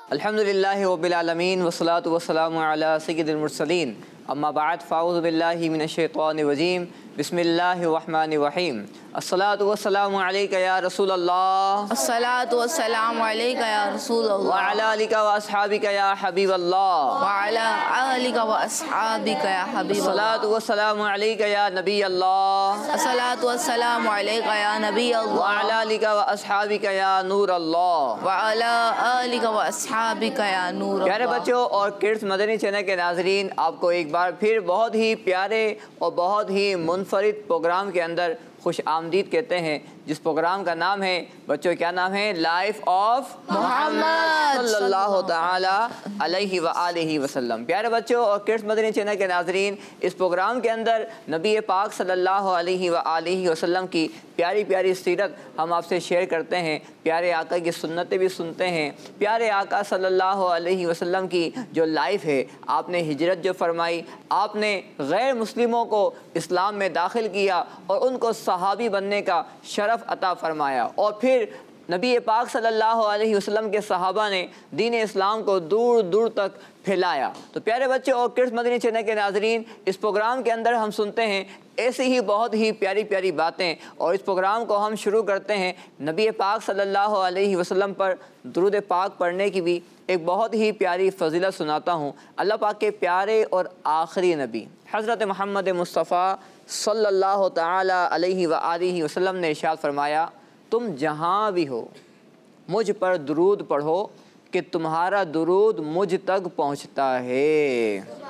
अल्हम्दुलिल्लाहि रब्बिल आलमीन वस्सलातु वस्सलामु अला सय्यिदिल मुरसलीन अम्मा बाद फ़अऊज़ु बिल्लाहि मिनश शैतानिर रजीम बिस्मिल्लाहिर रहमानिर रहीम अस्सलातु वस्सलामु अलैका या रसूल अल्लाह अस्सलातु वस्सलामु अलैका या रसूल व अल्लाह अला आलिका व अस्हाबिका या हबीब अल्लाह व अला आलिका व अस्हाबिका या हबीब अल्लाह। अस्सलातु वस्सलामु अलैका या नबी अल्लाह अस्सलातु वस्सलामु अलैका या नबी व अल्लाह अला आलिका व अस्हाबिका या नूर अल्लाह। व अला आलिका व अस्हाबिका या नूर प्यारे अल्लाह। बच्चों और किड्स मदनी चैनल के नाजरीन, आपको एक बार फिर बहुत ही प्यारे और बहुत ही मुनफरिद प्रोग्राम के अंदर खुश आमदीद कहते हैं, जिस प्रोग्राम का नाम है बच्चों, क्या नाम है? लाइफ ऑफ मोहम्मद सल्लल्लाहु ताला अलैहि व आलिहि वसल्लम। प्यारे बच्चों और किड्स मदनी चैनल के नाजरीन, इस प्रोग्राम के अंदर नबी पाक सल्लल्लाहु अलैहि व आलिहि वसल्लम की प्यारी प्यारी सीरत हम आपसे शेयर करते हैं, प्यारे आका की सुन्नतें भी सुनते हैं। प्यारे आका सल्लल्लाहु अलैहि वसल्लम की जो लाइफ है, आपने हिजरत जो फरमाई, आपने गैर मुस्लिमों को इस्लाम में दाखिल किया और उनको सहाबी बनने का शरफ़ अता फरमाया, और फिर नबी पाक सल्लल्लाहु अलैहि वसल्लम के सहाबा ने दीन इस्लाम को दूर दूर तक फैलाया। तो प्यारे बच्चे और किड्स मदनी चैनल के नाजरीन, इस प्रोग्राम के अंदर हम सुनते हैं ऐसी ही बहुत ही प्यारी प्यारी बातें, और इस प्रोग्राम को हम शुरू करते हैं नबी पाक सल्लल्लाहु अलैहि वसल्लम पर दुरूद पाक पढ़ने की भी एक बहुत ही प्यारी फजीलत सुनाता हूँ। अल्लाह पाक के प्यारे और आखिरी नबी हज़रत मोहम्मद मुस्तफ़ा सल्लल्लाहु ताला अलैहि व आलिहि वसल्लम ने इरशाद फरमाया, तुम जहाँ भी हो मुझ पर दुरूद पढ़ो कि तुम्हारा दुरूद मुझ तक पहुँचता है।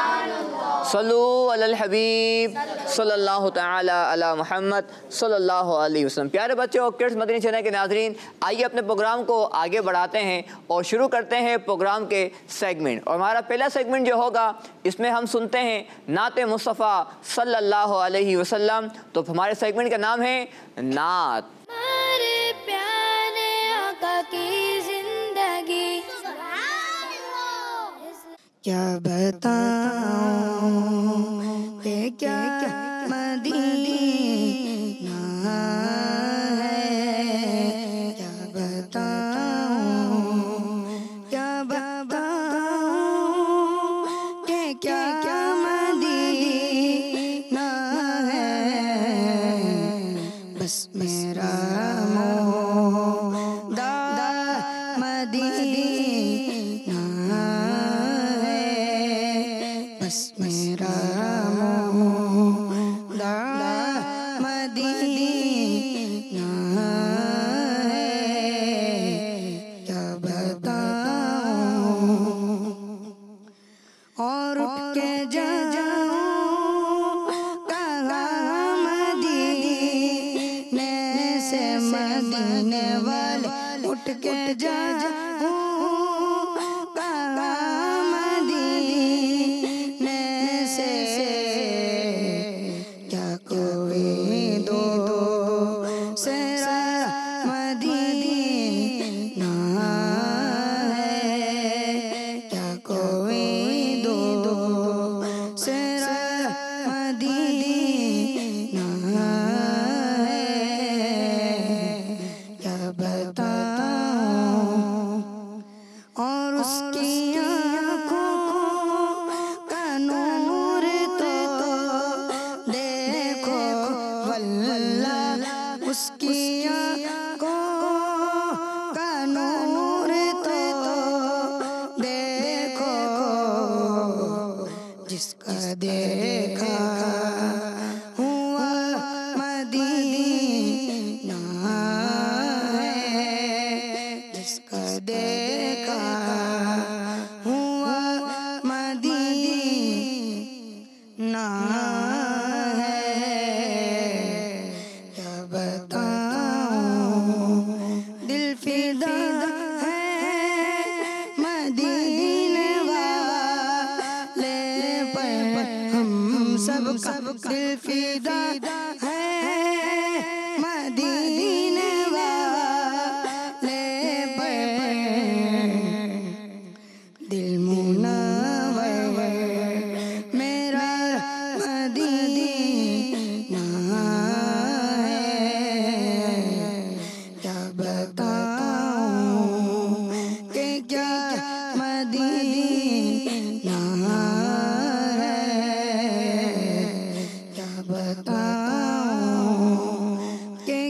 सल्लु अलल हबीब सल्लल्लाहु ताला अला मुहम्मद सल्लल्लाहु अलैहि वसल्लम। प्यारे बच्चों और किड्स मदनी चैनल के नाजरीन, आइए अपने प्रोग्राम को आगे बढ़ाते हैं और शुरू करते हैं प्रोग्राम के सेगमेंट। और हमारा पहला सेगमेंट जो होगा, इसमें हम सुनते हैं नाते मुस्तफ़ा सल्लल्लाहु अलैहि वसल्लम। तो हमारे सेगमेंट का नाम है नात। हमारे प्यारे आका की जिंदगी क्या बताऊं ये क्या मदीना है, क्या बताऊं ये क्या मदीना है। बस मेरा मोदा मदीना है, बस मेरा मोदा मदीना है, क्या बताऊं। और उठ के जाऊं कहाँ मदीने से, मदीने वाले उठ के जाऊं कहाँ मदीने से, क्या कोई दो सेरा मदीना है, क्या कोई दो सेरा मदीना है, क्या बताऊं। और उसकी आँखों का नूर तो देखो वल्लाह, उसकी आँखों का नूर तो देखो, जिसका देखा हुआ मदीना है, जिसका देखा हुआ मदीना है, क्या बताऊं। दिल फिदा है मदीने वाले पर, हम सबका दिल फिदा है मदीने वाले पर। दिल मुनव्वर मेरा मदीना है, क्या बताऊं कि क्या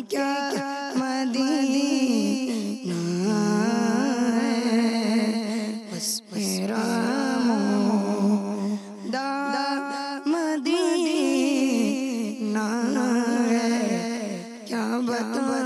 क्या मदीना है, बस मेरा मुर्दा मदीना है, क्या बताऊं।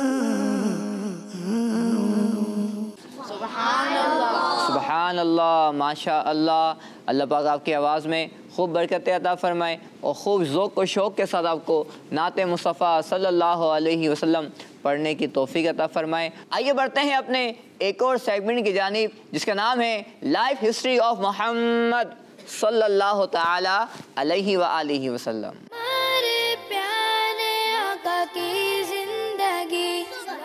सुबहान अल्लाह, माशा अल्लाह। अल्लाह पाक आपकी आवाज़ में खूब बरकत अता फ़रमाए और ख़ूब ज़ौक़ व शौक़ के साथ आपको नात मुस्तफ़ा सल्लल्लाहु अलैहि वसल्लम पढ़ने की तौफ़ीक अता फ़रमाए। आइए बढ़ते हैं अपने एक और सेगमेंट की जानिब जिसका नाम है लाइफ हिस्ट्री ऑफ मोहम्मद सल्लल्लाहु ताला अलैहि व आलिहि वसल्लम। हमारे प्यारे आका की जिंदगी।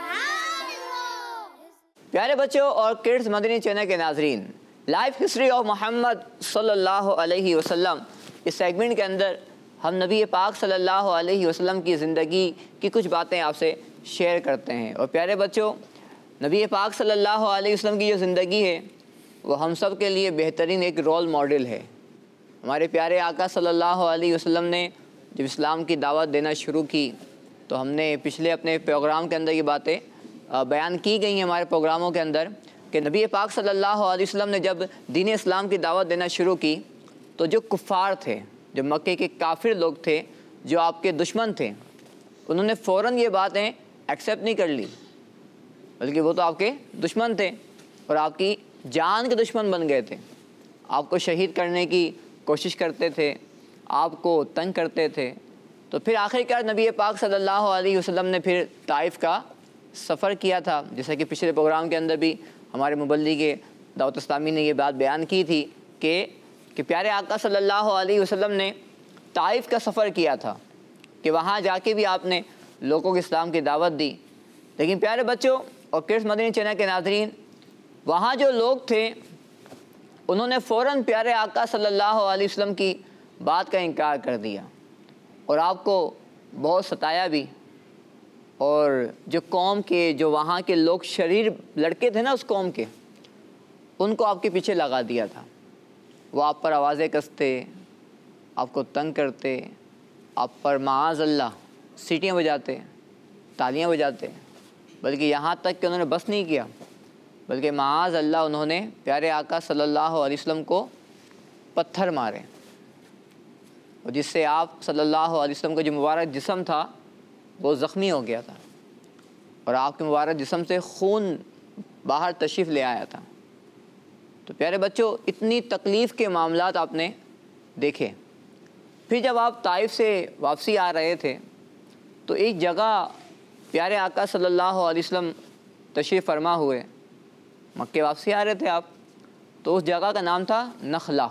प्यारे बच्चों और किड्स मदनी चैनल के नाजरीन, लाइफ हिस्ट्री ऑफ मोहम्मद सल्लल्लाहु अलैहि वसल्लम इस सेगमेंट के अंदर हम नबी पाक सल्लल्लाहु अलैहि वसल्लम की ज़िंदगी की कुछ बातें आपसे शेयर करते हैं। और प्यारे बच्चों, नबी पाक सल्लल्लाहु अलैहि वसल्लम की जो ज़िंदगी है वो हम सब के लिए बेहतरीन एक रोल मॉडल है। हमारे प्यारे आका सल्लल्लाहु अलैहि वसल्लम ने जब इस्लाम की दावत देना शुरू की तो हमने पिछले अपने प्रोग्राम के अंदर ये बातें बयान की गई हैं हमारे प्रोग्रामों के अंदर कि नबी पाक सल्लल्लाहु अलैहि वसल्लम ने जब दीन इस्लाम की दावत देना शुरू की तो जो कुफ़ार थे, जो मक्के के काफिर लोग थे, जो आपके दुश्मन थे, उन्होंने फ़ौरन ये बातें एक्सेप्ट नहीं कर ली, बल्कि वो तो आपके दुश्मन थे और आपकी जान के दुश्मन बन गए थे। आपको शहीद करने की कोशिश करते थे, आपको तंग करते थे। तो फिर आखिरकार नबी पाक सल्लल्लाहु अलैहि वसल्लम ने फिर ताइफ का सफ़र किया था, जैसा कि पिछले प्रोग्राम के अंदर भी हमारे मुबल्लिग दावत इस्लामी ने ये बात बयान की थी कि प्यारे आका सल्लल्लाहु अलैहि वसल्लम ने ताइफ का सफ़र किया था कि वहाँ जाके भी आपने लोगों को इस्लाम की दावत दी। लेकिन प्यारे बच्चों और किड्स मदनी चैनल के नाज़रीन, वहाँ जो लोग थे उन्होंने फ़ौरन प्यारे आका सल्लल्लाहु अलैहि वसल्लम की बात का इनकार कर दिया और आपको बहुत सताया भी। और जो कौम के, जो वहाँ के लोग शरीर लड़के थे ना उस कौम के, उनको आपके पीछे लगा दिया था। वो आप पर आवाज़ें कसते, आपको तंग करते, आप पर माज़ अल्लाह सीटियाँ बजाते, तालियाँ बजाते, बल्कि यहाँ तक कि उन्होंने बस नहीं किया, बल्कि माज़ अल्लाह उन्होंने प्यारे आका सल्लल्लाहु अलैहि वसल्लम को पत्थर मारे और जिससे आप सल्लल्लाहु अलैहि वसल्लम का जो मुबारक जिस्म था वो ज़ख्मी हो गया था और आपके मुबारक जिस्म से खून बाहर तशरीफ़ ले आया था। तो प्यारे बच्चों, इतनी तकलीफ़ के मामलात आपने देखे। फिर जब आप ताइफ से वापसी आ रहे थे तो एक जगह प्यारे आका सल्लल्लाहु अलैहि वसल्लम तशरीफ़ फरमा हुए, मक्के वापसी आ रहे थे आप, तो उस जगह का नाम था नखला।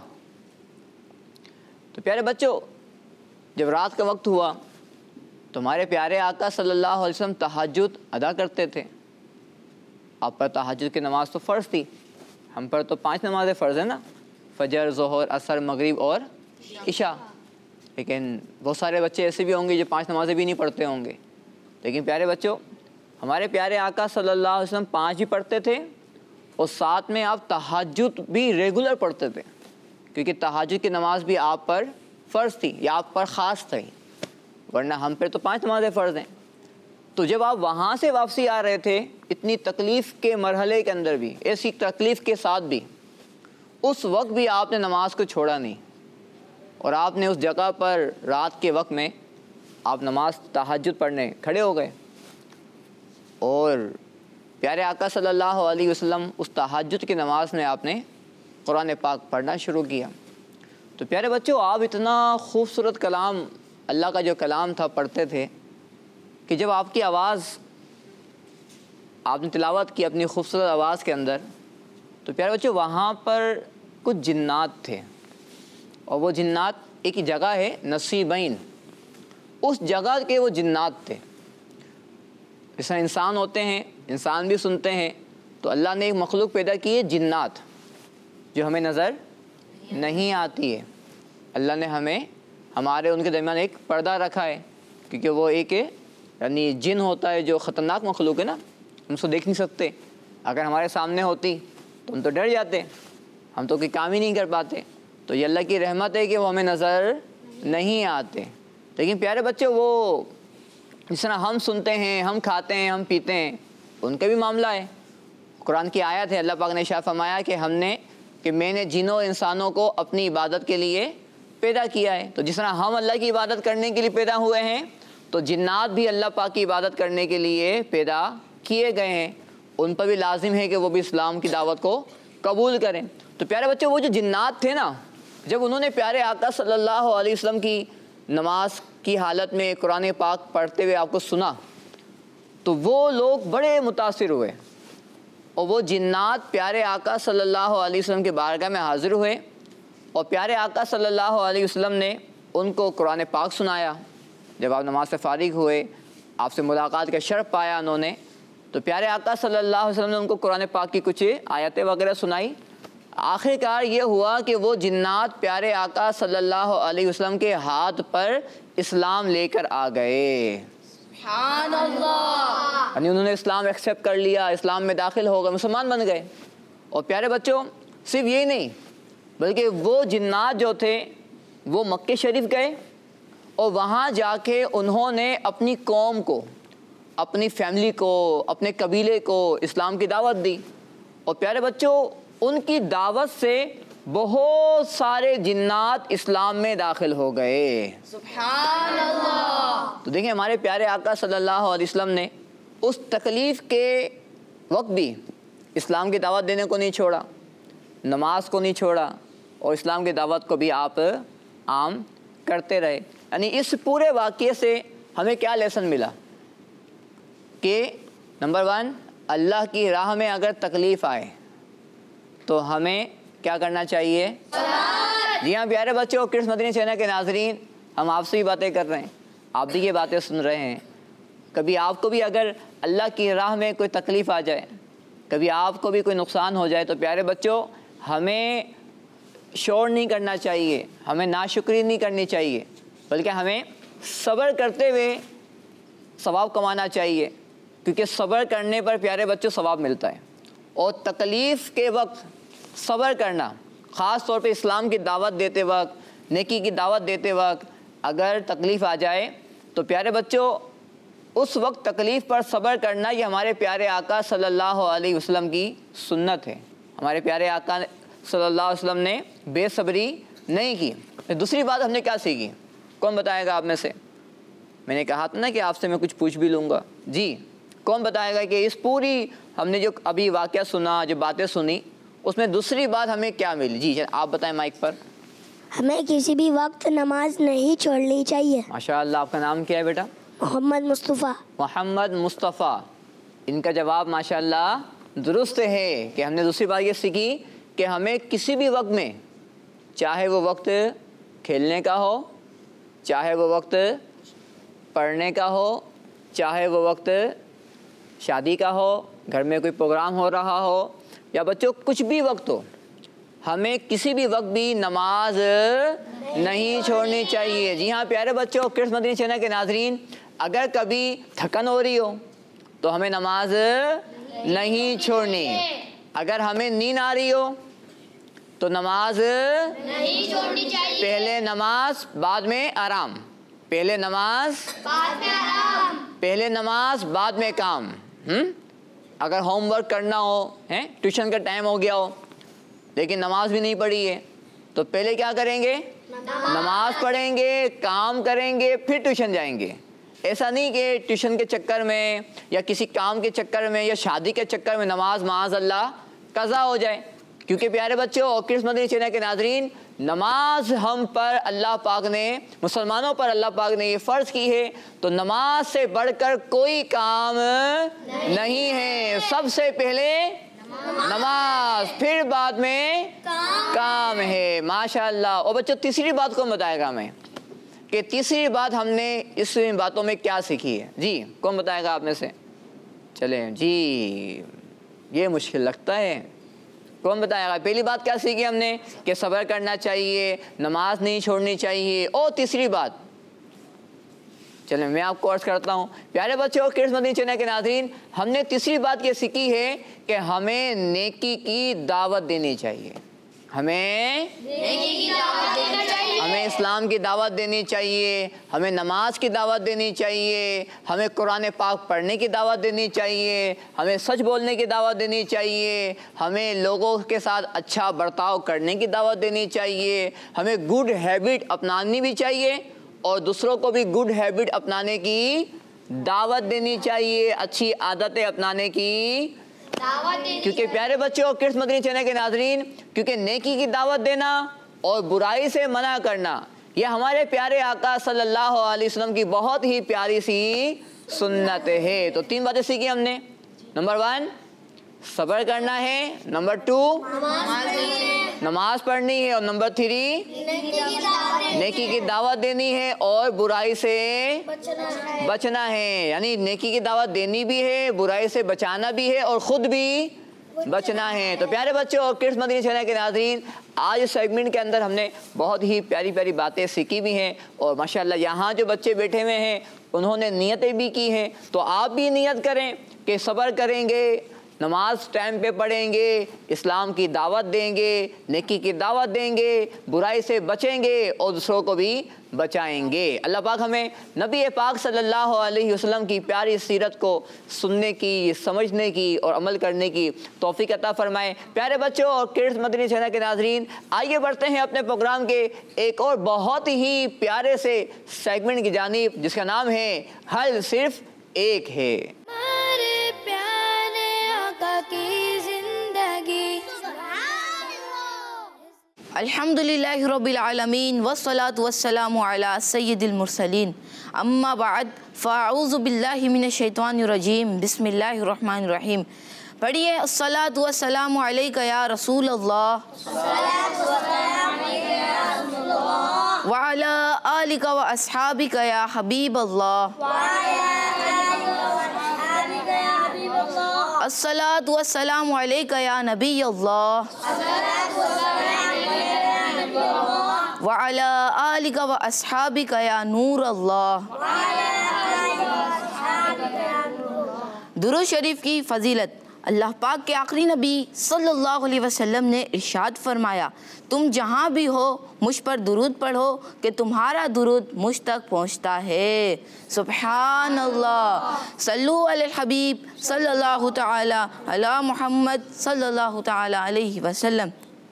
तो प्यारे बच्चों, जब रात का वक्त हुआ तो हमारे प्यारे आका सल्लल्लाहु अलैहि वसल्लम तहज्जुद अदा करते थे। आप पर तहज्जुद की नमाज़ तो फ़र्ज़ थी, हम पर तो 5 नमाज़ें फ़र्ज़ है ना, फ़जर, ज़ोहर, असर, मगरिब और इशा। लेकिन बहुत सारे बच्चे ऐसे भी होंगे जो 5 नमाज़ें भी नहीं पढ़ते होंगे। लेकिन प्यारे बच्चों, हमारे प्यारे आका सल्लल्लाहु अलैहि वसल्लम 5 भी पढ़ते थे और साथ में आप तहज्जुद भी रेगुलर पढ़ते थे, क्योंकि तहज्जुद की नमाज़ भी आप पर फ़र्ज़ थी या आप पर ख़ास थी, वरना हम पर तो 5 नमाज़ें फ़र्ज़ हैं। तो जब आप वहाँ से वापसी आ रहे थे, इतनी तकलीफ़ के मरहले के अंदर भी, ऐसी तकलीफ़ के साथ भी, उस वक्त भी आपने नमाज को छोड़ा नहीं और आपने उस जगह पर रात के वक्त में आप नमाज तहज्जुद पढ़ने खड़े हो गए और प्यारे आका सल्लल्लाहु अलैहि वसल्लम उस तहज्जुद की नमाज में आपने कुरान पाक पढ़ना शुरू किया। तो प्यारे बच्चों, आप इतना खूबसूरत कलाम, अल्लाह का जो कलाम था, पढ़ते थे कि जब आपकी आवाज़, आपने तिलावत की अपनी खूबसूरत आवाज़ के अंदर, तो प्यारे बच्चों वहाँ पर कुछ जिन्नात थे और वो जिन्नात, एक ही जगह है नसीबैन, उस जगह के वो जिन्नात थे। जिस तरह इंसान होते हैं, इंसान भी सुनते हैं, तो अल्लाह ने एक मखलूक पैदा की है जिन्नात, जो हमें नज़र नहीं आती है। अल्लाह ने हमें, हमारे उनके दरमियान एक पर्दा रखा है, क्योंकि वो एक यानी जिन होता है जो ख़तरनाक मखलूक है ना, हम उसको देख नहीं सकते। अगर हमारे सामने होती तो हम तो डर जाते, हम तो कोई काम ही नहीं कर पाते। तो ये अल्लाह की रहमत है कि वो हमें नज़र नहीं आते। लेकिन प्यारे बच्चे, वो जिस तरह हम सुनते हैं, हम खाते हैं, हम पीते हैं, उनका भी मामला है। कुरान की आयत है, अल्लाह पाक ने इरशाद फरमाया कि मैंने जिनों इंसानों को अपनी इबादत के लिए पैदा किया है। तो जिस तरह हम अल्लाह की इबादत करने के लिए पैदा हुए हैं, तो जिन्नात भी अल्लाह पाक की इबादत करने के लिए पैदा किए गए हैं। उन पर भी लाजिम है कि वो भी इस्लाम की दावत को कबूल करें। तो प्यारे बच्चों, वो जो जिन्नात थे ना, जब उन्होंने प्यारे आका सल्लल्लाहु अलैहि वसल्लम की नमाज की हालत में कुरान पाक पढ़ते हुए आपको सुना, तो वो लोग बड़े मुतासिर हुए और वो जिन्नात प्यारे आका सल्लल्लाहु अलैहि वसल्लम के बारगाह में हाज़िर हुए और प्यारे आका सल्लल्लाहु अलैहि वसल्लम ने उनको कुरान पाक सुनाया। जब आप नमाज से फ़ारिग हुए, आपसे मुलाकात का शर्फ पाया उन्होंने, तो प्यारे आका सल्लल्लाहु अलैहि वसल्लम ने उनको कुरान पाक की कुछ आयतें वगैरह सुनाई। आखिरकार ये हुआ कि वो जिन्नात प्यारे आका सल्लल्लाहु अलैहि वसल्लम के हाथ पर इस्लाम लेकर आ गए। यानी उन्होंने इस्लाम एक्सेप्ट कर लिया, इस्लाम में दाखिल हो गए, मुसलमान बन गए। और प्यारे बच्चों, सिर्फ यही नहीं, बल्कि वो जिन्नात जो थे वो मक्के शरीफ गए और वहाँ जाके उन्होंने अपनी कौम को, अपनी फैमिली को, अपने कबीले को इस्लाम की दावत दी। और प्यारे बच्चों, उनकी दावत से बहुत सारे जिन्नात इस्लाम में दाखिल हो गए। सुभान अल्लाह। तो देखिए, हमारे प्यारे आका सल्लल्लाहु अलैहि वसल्लम ने उस तकलीफ़ के वक्त भी इस्लाम की दावत देने को नहीं छोड़ा, नमाज को नहीं छोड़ा और इस्लाम की दावत को भी आप आम करते रहे। यानी इस पूरे वाक़ये से हमें क्या लेसन मिला कि नंबर 1, अल्लाह की राह में अगर तकलीफ़ आए तो हमें क्या करना चाहिए? जी हाँ प्यारे बच्चों, किड्स मदनी चैनल के नाजरीन, हम आपसे भी बातें कर रहे हैं, आप भी ये बातें सुन रहे हैं। कभी आपको भी अगर अल्लाह की राह में कोई तकलीफ़ आ जाए, कभी आपको भी कोई नुकसान हो जाए, तो प्यारे बच्चों, हमें शोर नहीं करना चाहिए, हमें नाशुक्री नहीं करनी चाहिए, बल्कि हमें सब्र करते हुए सवाब कमाना चाहिए, क्योंकि सब्र करने पर प्यारे बच्चों सवाब मिलता है। और तकलीफ़ के वक्त सब्र करना, ख़ास तौर पे इस्लाम की दावत देते वक्त, नेकी की दावत देते वक्त अगर तकलीफ़ आ जाए, तो प्यारे बच्चों उस वक्त तकलीफ़ पर सब्र करना, ये हमारे प्यारे आका सल्लल्लाहु अलैहि वसल्लम की सुन्नत है। हमारे प्यारे आका सल्लल्लाहु अलैहि वसल्लम ने बेसब्री नहीं की। दूसरी बात हमने क्या सीखी, कौन बताएगा आप में से? मैंने कहा था ना कि आपसे मैं कुछ पूछ भी लूँगा। जी, कौन बताएगा कि इस पूरी हमने जो अभी वाक़या सुना, जो बातें सुनी, उसमें दूसरी बात हमें क्या मिली? जी आप बताएं माइक पर। हमें किसी भी वक्त नमाज नहीं छोड़नी चाहिए। माशाअल्लाह। आपका नाम क्या है बेटा? मोहम्मद मुस्तफ़ा। मोहम्मद मुस्तफ़ा। इनका जवाब माशाअल्लाह दुरुस्त है कि हमने दूसरी बात ये सीखी कि हमें किसी भी वक्त में, चाहे वो वक्त खेलने का हो, चाहे वो वक्त पढ़ने का हो, चाहे वो वक्त शादी का हो, घर में कोई प्रोग्राम हो रहा हो, या बच्चों कुछ भी वक्त हो, हमें किसी भी वक्त भी नमाज नहीं छोड़नी चाहिए। जी हाँ प्यारे बच्चों, किड्स मदनी चैनल के नाजरीन, अगर कभी थकन हो रही हो तो हमें नमाज नहीं छोड़नी। अगर हमें नींद आ रही हो तो नमाज नहीं छोड़नी चाहिए। पहले नमाज बाद में आराम, पहले नमाज बाद में आराम, पहले नमाज बाद में काम। अगर होमवर्क करना हो, हैं ट्यूशन का टाइम हो गया हो लेकिन नमाज भी नहीं पढ़ी है, तो पहले क्या करेंगे? नमाज पढ़ेंगे, काम करेंगे, फिर ट्यूशन जाएंगे। ऐसा नहीं कि ट्यूशन के चक्कर में या किसी काम के चक्कर में या शादी के चक्कर में नमाज माज़अल्लाह कज़ा हो जाए। क्योंकि प्यारे बच्चों और किड्स मदनी चैनल के नाजरीन, नमाज हम पर अल्लाह पाक ने, मुसलमानों पर अल्लाह पाक ने ये फ़र्ज़ की है, तो नमाज से बढ़कर कोई काम नहीं है। सबसे पहले नमाज, फिर बाद में काम है। माशाअल्लाह। और बच्चों तीसरी बात कौन बताएगा हमें कि तीसरी बात हमने इस बातों में क्या सीखी है? जी कौन बताएगा आप में से? चलें जी, ये मुश्किल लगता है, कौन बताएगा? पहली बात क्या सीखी हमने कि सब्र करना चाहिए, नमाज नहीं छोड़नी चाहिए, और तीसरी बात, चलें मैं आपको अर्ज़ करता हूँ प्यारे बच्चों, किड्स मदनी चैनल के नाज़रीन, हमने तीसरी बात ये सीखी है कि हमें नेकी की दावत देनी चाहिए। हमें नेकी की दावत देना चाहिए। हमें इस्लाम की दावत देनी चाहिए, हमें नमाज की दावत देनी चाहिए, हमें कुरान पाक पढ़ने की दावत देनी चाहिए, हमें सच बोलने की दावत देनी चाहिए, हमें लोगों के साथ अच्छा बर्ताव करने की दावत देनी चाहिए, हमें गुड हैबिट अपनानी भी चाहिए और दूसरों को भी गुड हैबिट अपनाने की दावत देनी चाहिए, अच्छी आदतें अपनाने की दावत देनी क्योंकि प्यारे बच्चों, किड्स मदनी चैनल के नाजरीन, क्योंकि नेकी की दावत देना और बुराई से मना करना यह हमारे प्यारे आका सल्लल्लाहु अलैहि वसल्लम की बहुत ही प्यारी सी सुन्नत है। तो 3 बातें सीखी हमने। नंबर 1 सब्र करना है, नंबर 2 नमाज पढ़नी है और नंबर 3 नेकी की दावत देनी है और बुराई से बचना है। यानी नेकी की दावत देनी भी है, बुराई से बचाना भी है और ख़ुद भी बचना है। तो प्यारे बच्चों और किड्स मदनी चैनल के नाज़रीन, आज इस सेगमेंट के अंदर हमने बहुत ही प्यारी प्यारी बातें सीखी भी हैं और माशाल्लाह यहाँ जो बच्चे बैठे हुए हैं उन्होंने नियतें भी की हैं। तो आप भी नियत करें कि सब्र करेंगे, नमाज टाइम पे पढ़ेंगे, इस्लाम की दावत देंगे, नेकी की दावत देंगे, बुराई से बचेंगे और दूसरों को भी बचाएंगे। अल्लाह पाक हमें नबी पाक सल्लल्लाहु अलैहि वसल्लम की प्यारी सीरत को सुनने की, समझने की और अमल करने की तौफीक अता फरमाए। प्यारे बच्चों और किड्स मदनी चैनल के नाजरीन, आइए बढ़ते हैं अपने प्रोग्राम के एक और बहुत ही प्यारे से सेगमेंट की जानिब जिसका नाम है हल सिर्फ एक है। अल्हम्दुलिल्लाहि रब्बिल आलमीन वस्सलातु वस्सलामु अला सय्यिदिल मुरसलीन अम्मा बाद फ़अऊज़ु बिल्लाहि मिनश शैतानिर रजीम बिस्मिल्लाहिर रहमानिर रहीम। पढ़िए अस्सलातु वस्सलामु अलैका या रसूल अल्लाह व अला आलिका व अस्हाबिका या हबीब अल्लाह। अस्सलातु वस्सलामु अलैका या नबी अल्लाह व अला आलिका व अस्हाबिका या नूर अल्लाह। दुरूद शरीफ की फ़जीलत। अल्लाह पाक के आखिरी नबी सल्लल्लाहु अलैहि वसल्लम ने इरशाद फरमाया, तुम जहाँ भी हो मुझ पर दुरूद पढ़ो कि तुम्हारा दुरूद मुझ तक पहुँचता है। सुब्हान अल्लाह। सल्लु अलल हबीब सल्लल्लाहु तआला अला मुहम्मद सल्लल्लाहु तआला अलैहि वसल्लम।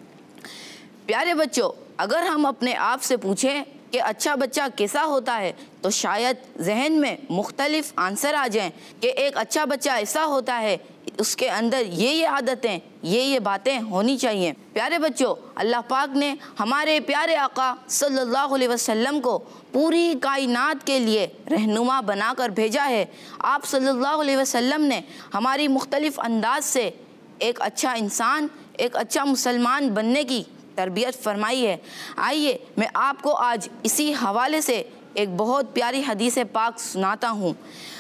प्यारे बच्चों, अगर हम अपने आप से पूछें कि अच्छा बच्चा कैसा होता है तो शायद जहन में मुख्तलिफ आंसर आ जाएं कि एक अच्छा बच्चा ऐसा होता है उसके अंदर ये आदतें, ये बातें होनी चाहिए। प्यारे बच्चों, अल्लाह पाक ने हमारे प्यारे आका सल्लल्लाहु अलैहि वसल्लम को पूरी कायनात के लिए रहनुमा बनाकर भेजा है। आप सल्लल्लाहु अलैहि वसल्लम ने हमारी मुख्तलिफ अंदाज से एक अच्छा इंसान, एक अच्छा मुसलमान बनने की तरबियत फरमाई है। आइए मैं आपको आज इसी हवाले से एक बहुत प्यारी हदीस पाक सुनाता हूँ।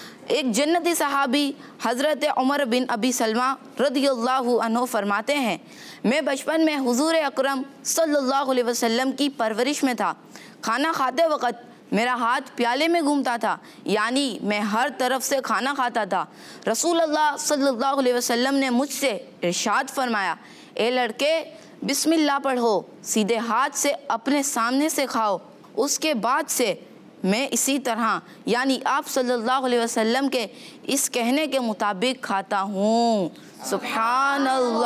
एक जन्नती सहाबी हज़रत उमर बिन अबी सलमा रदियल्लाहु अन्हु फरमाते हैं, मैं बचपन में हुज़ूर अकरम सल्लल्लाहु अलैहि वसल्लम की परवरिश में था। खाना खाते वक़्त मेरा हाथ प्याले में घूमता था, यानी मैं हर तरफ से खाना खाता था। रसूल अल्लाह सल्लल्लाहु अलैहि वसल्लम ने मुझसे इरशाद फरमाया, ए लड़के, बिस्मिल्लाह पढ़ो, सीधे हाथ से अपने सामने से खाओ, उसके बाद से मैं इसी तरह, यानी आप सल्लल्लाहु अलैहि वसल्लम के इस कहने के मुताबिक खाता हूँ। सुब्हान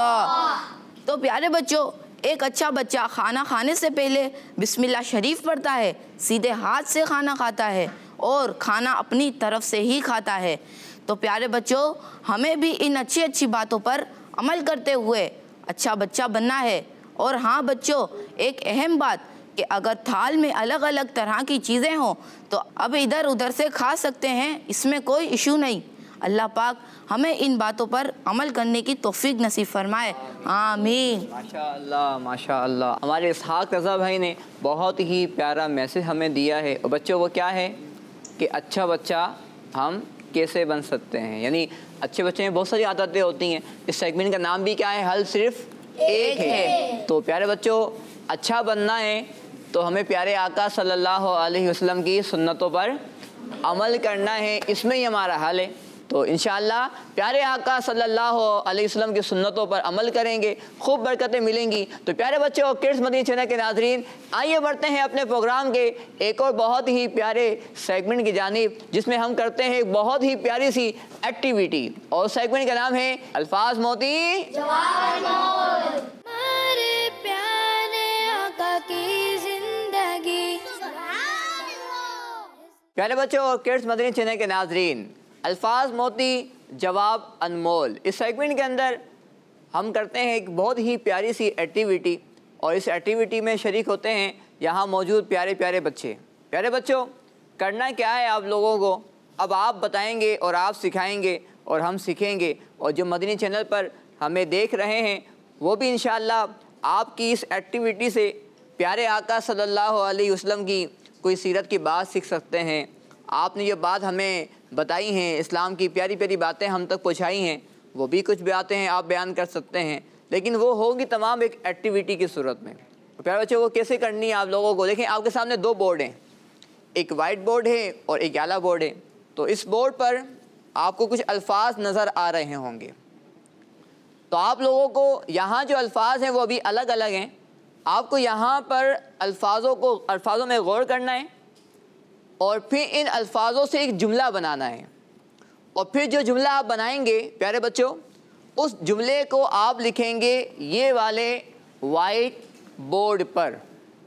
अल्लाह। तो प्यारे बच्चों, एक अच्छा बच्चा खाना खाने से पहले बिस्मिल्लाह शरीफ पढ़ता है, सीधे हाथ से खाना खाता है और खाना अपनी तरफ से ही खाता है। तो प्यारे बच्चों, हमें भी इन अच्छी बातों पर अमल करते हुए अच्छा बच्चा बनना है। और हाँ बच्चों, एक अहम बात कि अगर थाल में अलग अलग तरह की चीज़ें हों तो अब इधर उधर से खा सकते हैं, इसमें कोई इशू नहीं। अल्लाह पाक हमें इन बातों पर अमल करने की तौफीक नसीब फरमाए, आमीन। माशाअल्लाह माशाअल्लाह। हमारे इसहाक रज़ा भाई ने बहुत ही प्यारा मैसेज हमें दिया है। और बच्चों, वो क्या है कि अच्छा बच्चा हम कैसे बन सकते हैं, यानी अच्छे बच्चे में बहुत सारी आदतें होती हैं। इस सेगमेंट का नाम भी क्या है, हल सिर्फ एक है। तो प्यारे बच्चों, अच्छा बनना है तो हमें प्यारे आका सल्लल्लाहु अलैहि वसल्लम की सुन्नतों पर अमल करना है, इसमें ही हमारा हल है। तो इंशाअल्लाह प्यारे आका सल्लल्लाहु अलैहि वसल्लम की सुन्नतों पर अमल करेंगे, खूब बरकतें मिलेंगी। तो प्यारे बच्चों, किड्स मदीना चैनल के नाज़रीन, आइए बढ़ते हैं अपने प्रोग्राम के एक और बहुत ही प्यारे सेगमेंट की जानिब, जिसमें हम करते हैं एक बहुत ही प्यारी सी एक्टिविटी, और सेगमेंट का नाम है अल्फाज मोती हमारे प्यारे आका की जिंदगी। प्यारे बच्चों और किड्स मदनी चैनल के नाजरीन, अल्फाज मोती जवाब अनमोल, इस सेगमेंट के अंदर हम करते हैं एक बहुत ही प्यारी सी एक्टिविटी, और इस एक्टिविटी में शरीक होते हैं यहाँ मौजूद प्यारे प्यारे बच्चे। प्यारे बच्चों, करना क्या है आप लोगों को, अब आप बताएंगे और आप सिखाएंगे और हम सीखेंगे, और जो मदनी चैनल पर हमें देख रहे हैं वो भी इंशाअल्लाह आपकी इस एक्टिविटी से प्यारे आका सल्लल्लाहु अलैहि वसल्लम की कोई सीरत की बात सीख सकते हैं। आपने ये बात हमें बताई हैं, इस्लाम की प्यारी प्यारी बातें हम तक पहुँचाई हैं, वो भी कुछ बातें हैं आप बयान कर सकते हैं, लेकिन वो होगी तमाम एक एक्टिविटी की सूरत में। तो प्यारे बच्चों, वो कैसे करनी है आप लोगों को, देखें आपके सामने दो बोर्ड हैं, एक वाइट बोर्ड है और एक काला बोर्ड है। तो इस बोर्ड पर आपको कुछ अल्फाज नज़र आ रहे होंगे, तो आप लोगों को यहाँ जो अल्फाज हैं वो अभी अलग अलग हैं। आपको यहाँ पर अल्फाजों में गौर करना है, और फिर इन अल्फाजों से एक जुमला बनाना है, और फिर जो जुमला आप बनाएंगे प्यारे बच्चों, उस जुमले को आप लिखेंगे ये वाले वाइट बोर्ड पर।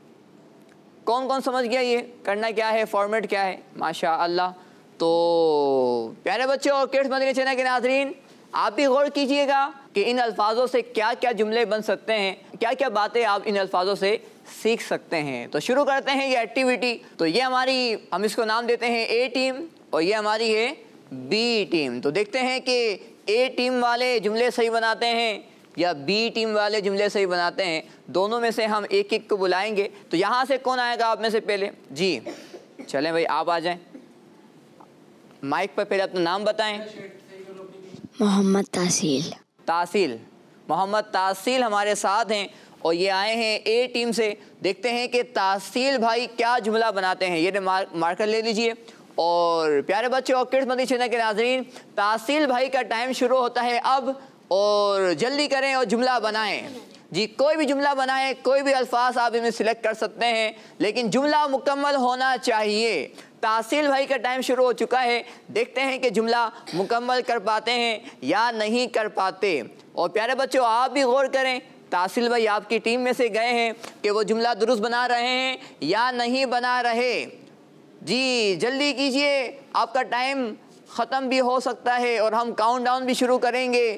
कौन कौन समझ गया ये करना क्या है, फॉर्मेट क्या है? माशा अल्लाह। तो प्यारे बच्चों और किड्स मदनी चैनल के नाज़रीन, आप भी गौर कीजिएगा कि इन अल्फाजों से क्या क्या जुमले बन सकते हैं, क्या क्या बातें आप इन अल्फाजों से सीख सकते हैं। तो शुरू करते हैं ये एक्टिविटी। तो ये हमारी, हम इसको नाम देते हैं ए टीम, और ये हमारी है बी टीम। तो देखते हैं कि ए टीम वाले जुमले सही बनाते हैं या बी टीम वाले जुमले सही बनाते हैं। दोनों में से हम एक एक को बुलाएंगे। तो यहाँ से कौन आएगा आप में से पहले? जी चलें भाई, आप आ जाएं, माइक पर पहले अपना नाम बताएं। मोहम्मद तासील। तासील, मोहम्मद तासील हमारे साथ हैं, और ये आए हैं ए टीम से। देखते हैं कि तासील भाई क्या जुमला बनाते हैं। ये मार्कर ले लीजिए। और प्यारे बच्चे और किड्स मदनी चैनल के नाज़रीन, तासील भाई का टाइम शुरू होता है अब, और जल्दी करें और जुमला बनाएं। जी कोई भी जुमला बनाएं, कोई भी अल्फाज आप इनमें सिलेक्ट कर सकते हैं, लेकिन जुमला मुकम्मल होना चाहिए। तासील भाई का टाइम शुरू हो चुका है, देखते हैं कि जुमला मुकम्मल कर पाते हैं या नहीं कर पाते। और प्यारे बच्चों, आप भी गौर करें, तासील भाई आपकी टीम में से गए हैं कि वो जुमला दुरुस्त बना रहे हैं या नहीं बना रहे। जी जल्दी कीजिए, आपका टाइम ख़त्म भी हो सकता है और हम काउंटडाउन भी शुरू करेंगे।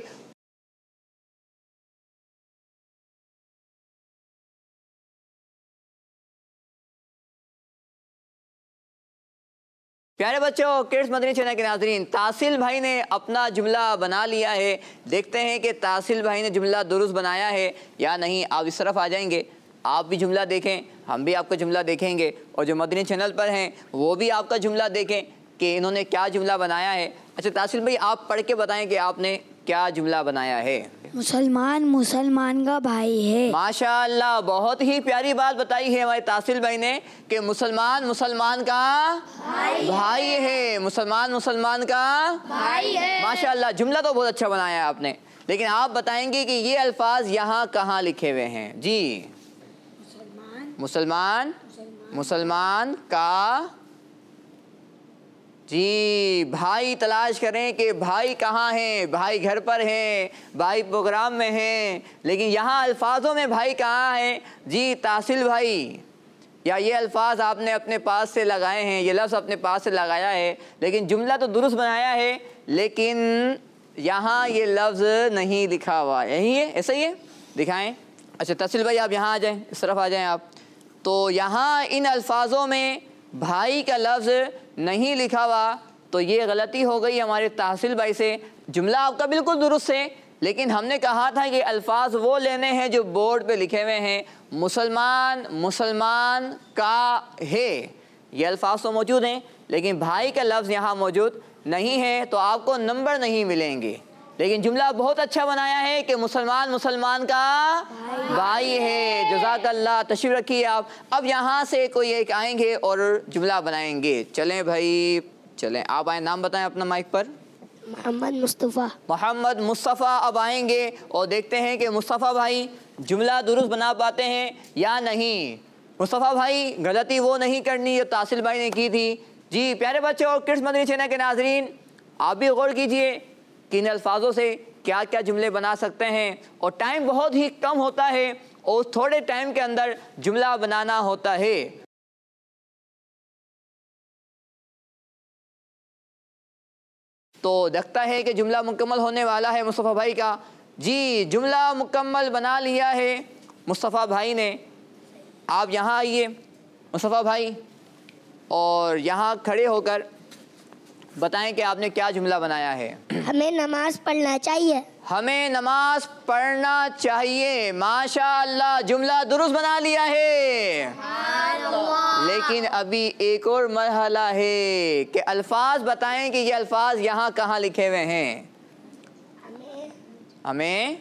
प्यारे बच्चों, किड्स मदनी चैनल के नाज़रीन, तासील भाई ने अपना जुमला बना लिया है। देखते हैं कि तासील भाई ने जुमला दुरुस्त बनाया है या नहीं। आप इस तरफ आ जाएंगे, आप भी जुमला देखें, हम भी आपका जुमला देखेंगे, और जो मदनी चैनल पर हैं वो भी आपका जुमला देखें कि इन्होंने क्या जुमला बनाया है। अच्छा तासील भाई, आप पढ़ के बताएं कि आपने क्या जुमला बनाया है। मुसलमान मुसलमान का भाई है। माशाअल्लाह, बहुत ही प्यारी बात बताई है हमारे तासील भाई ने कि मुसलमान मुसलमान का भाई है, मुसलमान मुसलमान का भाई है। माशाअल्लाह, जुमला तो बहुत अच्छा बनाया है आपने, लेकिन आप बताएंगे कि ये अल्फाज यहाँ कहाँ लिखे हुए हैं। जी मुसलमान मुसलमान का, जी भाई तलाश करें कि भाई कहाँ हैं, भाई घर पर हैं, भाई प्रोग्राम में हैं, लेकिन यहाँ अल्फाजों में भाई कहाँ है? जी तासील भाई, या ये अल्फाज आपने अपने पास से लगाए हैं, ये लफ्ज़ अपने पास से लगाया है, लेकिन जुमला तो दुरुस्त बनाया है, लेकिन यहाँ ये लफ्ज़ नहीं लिखा हुआ। यही है, ऐसा ही है, दिखाएं। अच्छा तासील भाई, आप यहाँ आ जाएं, इस तरफ आ जाएं आप। तो यहाँ इन अल्फाजों में भाई का लफ्ज़ नहीं लिखा हुआ, तो ये गलती हो गई हमारे तासील भाई से। जुमला आपका बिल्कुल दुरुस्त है, लेकिन हमने कहा था कि अल्फाज वो लेने हैं जो बोर्ड पे लिखे हुए हैं। मुसलमान मुसलमान का है, ये अल्फाज तो मौजूद हैं, लेकिन भाई का लफ्ज़ यहाँ मौजूद नहीं है, तो आपको नंबर नहीं मिलेंगे। लेकिन जुमला बहुत अच्छा बनाया है कि मुसलमान मुसलमान का भाई है। जज़ाकल्लाह, तशरीफ़ रखिए आप। अब यहाँ से कोई एक आएंगे और जुमला बनाएंगे। चलें भाई, चलें, आप आए, नाम बताएं अपना माइक पर। मोहम्मद मुस्तफ़ा। मोहम्मद मुस्तफ़ा अब आएंगे और देखते हैं कि मुस्तफ़ा भाई जुमला दुरुस्त बना पाते हैं या नहीं। मुस्तफ़ा भाई गलती वो नहीं करनी जो तासिल भाई ने की थी। जी प्यारे बच्चों और किड्स मदनी चैनल के नाजरीन, आप भी गौर कीजिए कि इन अल्फाजों से क्या क्या जुमले बना सकते हैं। और टाइम बहुत ही कम होता है और थोड़े टाइम के अंदर जुमला बनाना होता है। तो लगता है कि जुमला मुकम्मल होने वाला है मुस्तफ़ा भाई का। जी जुमला मुकम्मल बना लिया है मुस्तफ़ा भाई ने। आप यहाँ आइए मुस्तफ़ा भाई और यहाँ खड़े होकर बताएं कि आपने क्या जुमला बनाया है। हमें नमाज पढ़ना चाहिए। हमें नमाज पढ़ना चाहिए। माशाअल्लाह, जुमला दुरुस्त बना लिया है। लेकिन अभी एक और मरहला है कि अल्फाज बताएं कि ये अल्फाज यहाँ कहाँ लिखे हुए हैं। हमें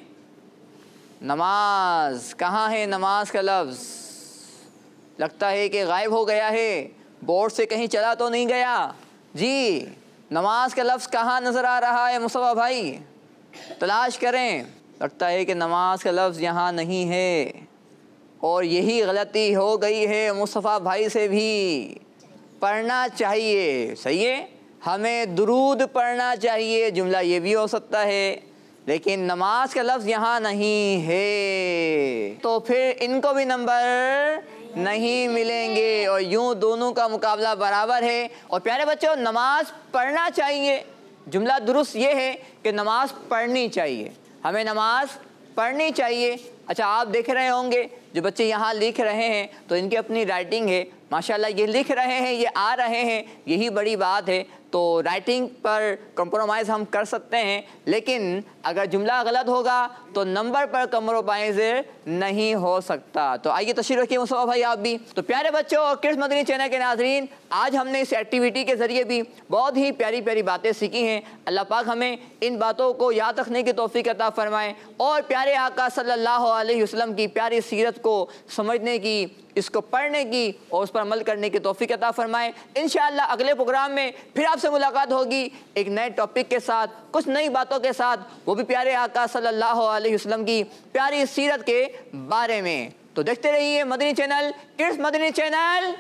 नमाज कहाँ है? नमाज का लफ्ज़ लगता है कि गायब हो गया है, बोर्ड से कहीं चला तो नहीं गया। जी नमाज का लफ्ज़ कहाँ नज़र आ रहा है मुस्तफ़ा भाई? तलाश करें। लगता है कि नमाज का लफ्ज़ यहाँ नहीं है और यही गलती हो गई है मुस्तफ़ा भाई से भी। पढ़ना चाहिए, सही है, हमें दुरूद पढ़ना चाहिए, जुमला ये भी हो सकता है, लेकिन नमाज का लफ्ज़ यहाँ नहीं है। तो फिर इनको भी नंबर नहीं मिलेंगे और यूं दोनों का मुकाबला बराबर है। और प्यारे बच्चों, नमाज पढ़ना चाहिए, जुमला दुरुस्त ये है कि नमाज पढ़नी चाहिए, हमें नमाज पढ़नी चाहिए। अच्छा, आप देख रहे होंगे जो बच्चे यहाँ लिख रहे हैं तो इनकी अपनी राइटिंग है माशाल्लाह, ये लिख रहे हैं, ये आ रहे हैं, यही बड़ी बात है। तो राइटिंग पर कंप्रोमाइज़ हम कर सकते हैं, लेकिन अगर जुमला गलत होगा तो नंबर पर कंप्रोमाइज़ नहीं हो सकता। तो आइए तशरीफ़ रखिए मुस्तफ़ा भाई आप भी। तो प्यारे बच्चों और किड्स मदनी चैनल के नाज़रीन, आज हमने इस एक्टिविटी के ज़रिए भी बहुत ही प्यारी प्यारी बातें सीखी हैं। अल्लाह पाक हमें इन बातों को याद रखने की तौफ़ीक़ अता फ़रमाए और प्यारे आका सल्लल्लाहु अलैहि वसल्लम की प्यारी सीरत को समझने की, इसको पढ़ने की और उस पर अमल करने की तौफ़ीक़ अता फ़रमाए। इंशाअल्लाह अगले प्रोग्राम में फिर आपसे मुलाकात होगी एक नए टॉपिक के साथ, कुछ नई बातों के साथ, वो भी प्यारे आका सल्लल्लाहु अलैहि वसल्लम की प्यारी सीरत के बारे में। तो देखते रहिए Madani channel, kids Madani channel.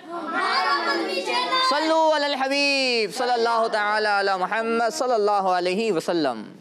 सल्लु अलल हबीब सल्लल्लाहु तआला अला मुहम्मद सल्लल्लाहु अलैहि वसल्लम।